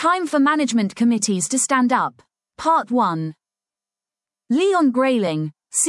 Time for management committees to stand up. Part 1. Leon Grayling,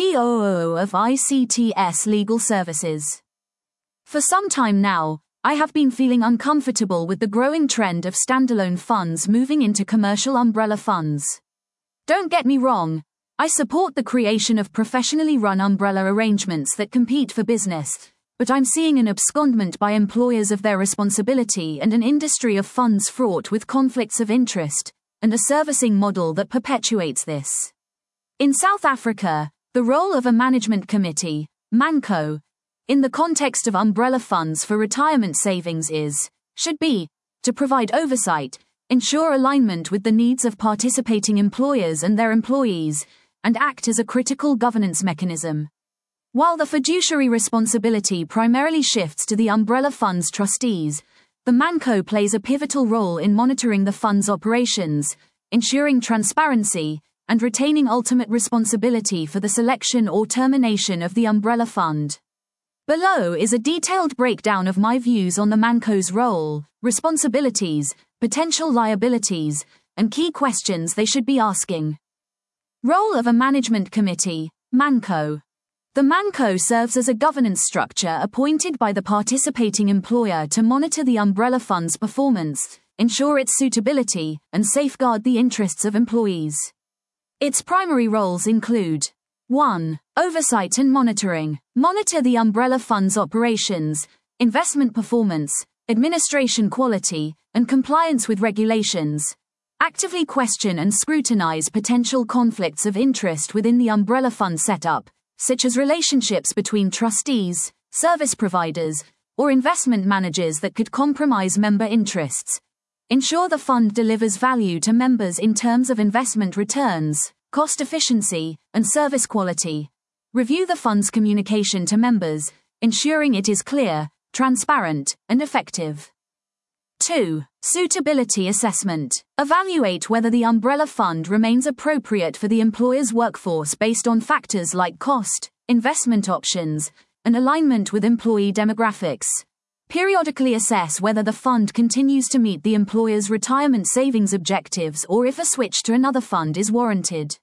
COO of ICTS Legal Services. For some time now, I have been feeling uncomfortable with the growing trend of standalone funds moving into commercial umbrella funds. Don't get me wrong, I support the creation of professionally run umbrella arrangements that compete for business, but I'm seeing an abscondment by employers of their responsibility and an industry of funds fraught with conflicts of interest, and a servicing model that perpetuates this. In South Africa, the role of a management committee, ManCo, in the context of umbrella funds for retirement savings should be, to provide oversight, ensure alignment with the needs of participating employers and their employees, and act as a critical governance mechanism. While the fiduciary responsibility primarily shifts to the umbrella fund's trustees, the ManCo plays a pivotal role in monitoring the fund's operations, ensuring transparency, and retaining ultimate responsibility for the selection or termination of the umbrella fund. Below is a detailed breakdown of my views on the ManCo's role, responsibilities, potential liabilities, and key questions they should be asking. Role of a management committee, ManCo. The ManCo serves as a governance structure appointed by the participating employer to monitor the umbrella fund's performance, ensure its suitability, and safeguard the interests of employees. Its primary roles include 1. Oversight and monitoring. Monitor the umbrella fund's operations, investment performance, administration quality, and compliance with regulations. Actively question and scrutinize potential conflicts of interest within the umbrella fund setup, such as relationships between trustees, service providers, or investment managers that could compromise member interests. Ensure the fund delivers value to members in terms of investment returns, cost efficiency, and service quality. Review the fund's communication to members, ensuring it is clear, transparent, and effective. 2. Suitability assessment. Evaluate whether the umbrella fund remains appropriate for the employer's workforce based on factors like cost, investment options, and alignment with employee demographics. Periodically assess whether the fund continues to meet the employer's retirement savings objectives or if a switch to another fund is warranted.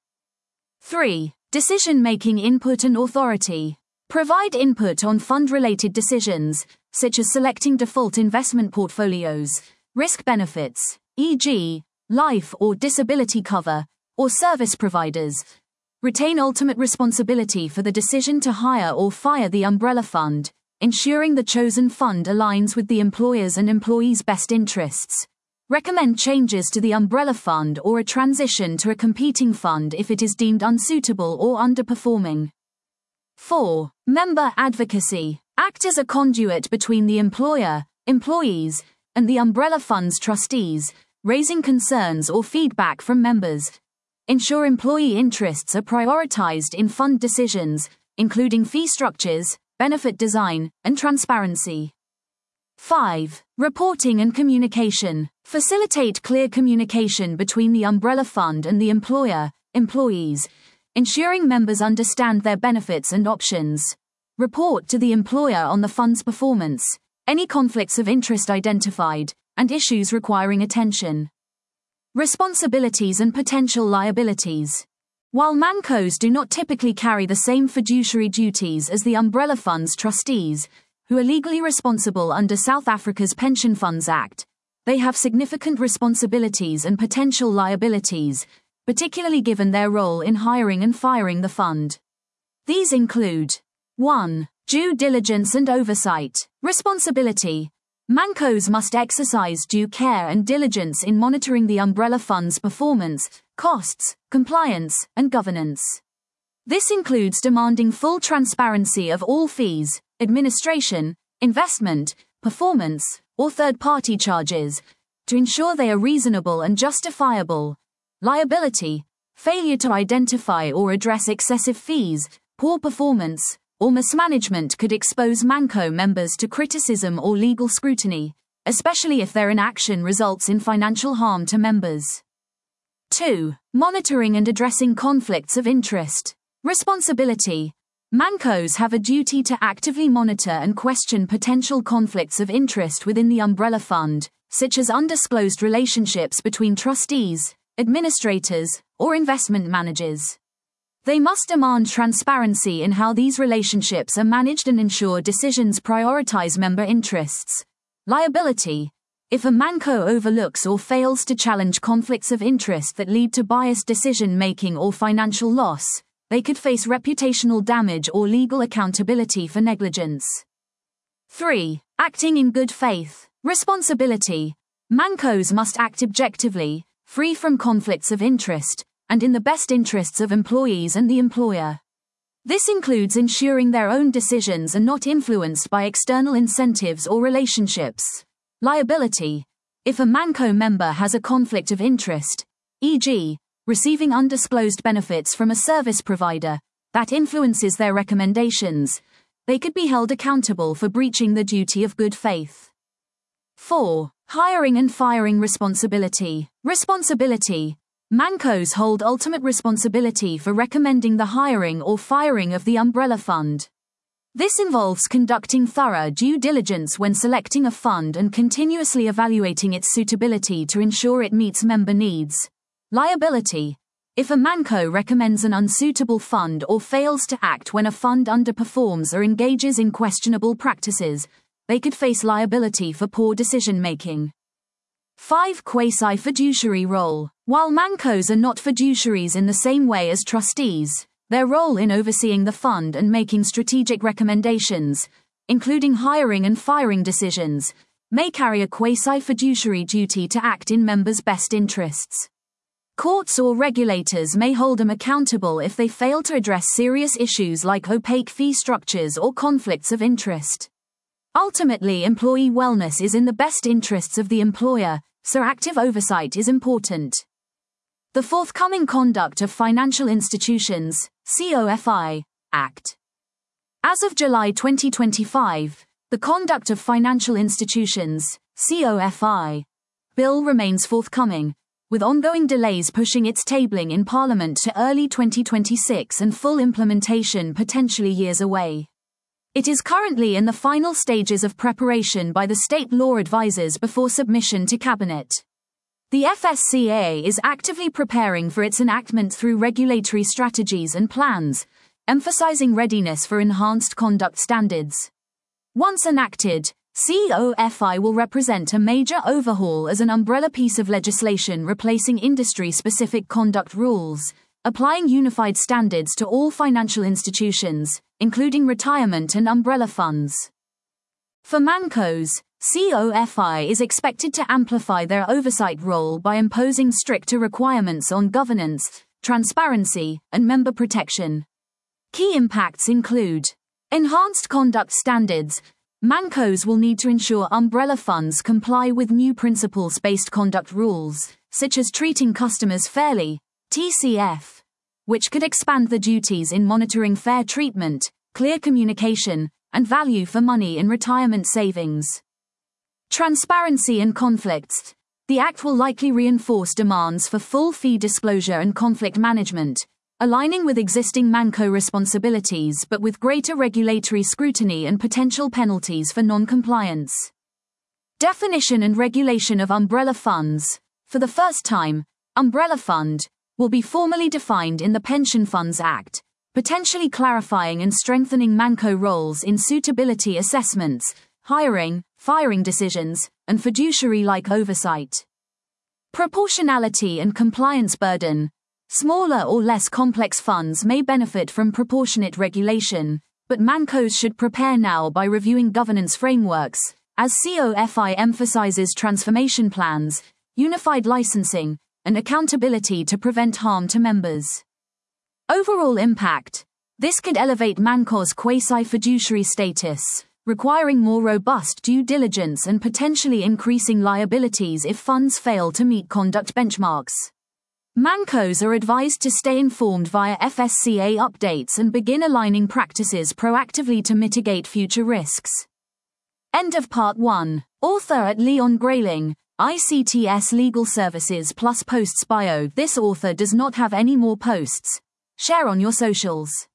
3. Decision-making input and authority. Provide input on fund-related decisions, such as selecting default investment portfolios, risk benefits, e.g., life or disability cover, or service providers. Retain ultimate responsibility for the decision to hire or fire the umbrella fund, ensuring the chosen fund aligns with the employer's and employees' best interests. Recommend changes to the umbrella fund or a transition to a competing fund if it is deemed unsuitable or underperforming. 4. Member advocacy. Act as a conduit between the employer, employees, and the umbrella fund's trustees, raising concerns or feedback from members. Ensure employee interests are prioritized in fund decisions, including fee structures, benefit design, and transparency. 5. Reporting and communication. Facilitate clear communication between the umbrella fund and the employer, employees, ensuring members understand their benefits and options. Report to the employer on the fund's performance, any conflicts of interest identified, and issues requiring attention. Responsibilities and potential liabilities. While ManCos do not typically carry the same fiduciary duties as the umbrella fund's trustees, who are legally responsible under South Africa's Pension Funds Act, they have significant responsibilities and potential liabilities, particularly given their role in hiring and firing the fund. These include 1. Due diligence and oversight. Responsibility. ManCos must exercise due care and diligence in monitoring the umbrella fund's performance, costs, compliance, and governance. This includes demanding full transparency of all fees, administration, investment, performance, or third-party charges, to ensure they are reasonable and justifiable. Liability. Failure to identify or address excessive fees, poor performance, or mismanagement could expose ManCo members to criticism or legal scrutiny, especially if their inaction results in financial harm to members. 2. Monitoring and addressing conflicts of interest. Responsibility. Mancos have a duty to actively monitor and question potential conflicts of interest within the umbrella fund, such as undisclosed relationships between trustees, administrators, or investment managers. They must demand transparency in how these relationships are managed and ensure decisions prioritize member interests. Liability. If a Manco overlooks or fails to challenge conflicts of interest that lead to biased decision-making or financial loss, they could face reputational damage or legal accountability for negligence. 3. Acting in good faith. Responsibility. Mancos must act objectively, free from conflicts of interest, and in the best interests of employees and the employer. This includes ensuring their own decisions are not influenced by external incentives or relationships. Liability. If a Manco member has a conflict of interest, e.g., receiving undisclosed benefits from a service provider that influences their recommendations, they could be held accountable for breaching the duty of good faith. 4. Hiring and firing responsibility. Responsibility. Mancos hold ultimate responsibility for recommending the hiring or firing of the umbrella fund. This involves conducting thorough due diligence when selecting a fund and continuously evaluating its suitability to ensure it meets member needs. Liability. If a Manco recommends an unsuitable fund or fails to act when a fund underperforms or engages in questionable practices, they could face liability for poor decision-making. 5. Quasi-fiduciary role. While Mancos are not fiduciaries in the same way as trustees, their role in overseeing the fund and making strategic recommendations, including hiring and firing decisions, may carry a quasi-fiduciary duty to act in members' best interests. Courts or regulators may hold them accountable if they fail to address serious issues like opaque fee structures or conflicts of interest. Ultimately, employee wellness is in the best interests of the employer, so active oversight is important. The forthcoming Conduct of Financial Institutions (COFI) Act. As of July 2025, the Conduct of Financial Institutions (COFI) bill remains forthcoming, with ongoing delays pushing its tabling in Parliament to early 2026 and full implementation potentially years away. It is currently in the final stages of preparation by the state law advisors before submission to Cabinet. The FSCA is actively preparing for its enactment through regulatory strategies and plans, emphasizing readiness for enhanced conduct standards. Once enacted, COFI will represent a major overhaul as an umbrella piece of legislation replacing industry-specific conduct rules, applying unified standards to all financial institutions, including retirement and umbrella funds. For Mancos, COFI is expected to amplify their oversight role by imposing stricter requirements on governance, transparency, and member protection. Key impacts include enhanced conduct standards. Mancos will need to ensure umbrella funds comply with new principles-based conduct rules, such as treating customers fairly, TCF, which could expand the duties in monitoring fair treatment, clear communication, and value for money in retirement savings. Transparency and conflicts. The Act will likely reinforce demands for full fee disclosure and conflict management, aligning with existing Manco responsibilities but with greater regulatory scrutiny and potential penalties for non-compliance. Definition and regulation of umbrella funds. For the first time, umbrella fund will be formally defined in the Pension Funds Act, potentially clarifying and strengthening Manco roles in suitability assessments, hiring, firing decisions, and fiduciary-like oversight. Proportionality and compliance burden. Smaller or less complex funds may benefit from proportionate regulation, but Mancos should prepare now by reviewing governance frameworks, as COFI emphasizes transformation plans, unified licensing, and accountability to prevent harm to members. Overall impact. This could elevate Mancos' quasi-fiduciary status, requiring more robust due diligence and potentially increasing liabilities if funds fail to meet conduct benchmarks. Mancos are advised to stay informed via FSCA updates and begin aligning practices proactively to mitigate future risks. End of Part 1. Author at Leon Grayling, ICTS Legal Services plus Posts Bio. This author does not have any more posts. Share on your socials.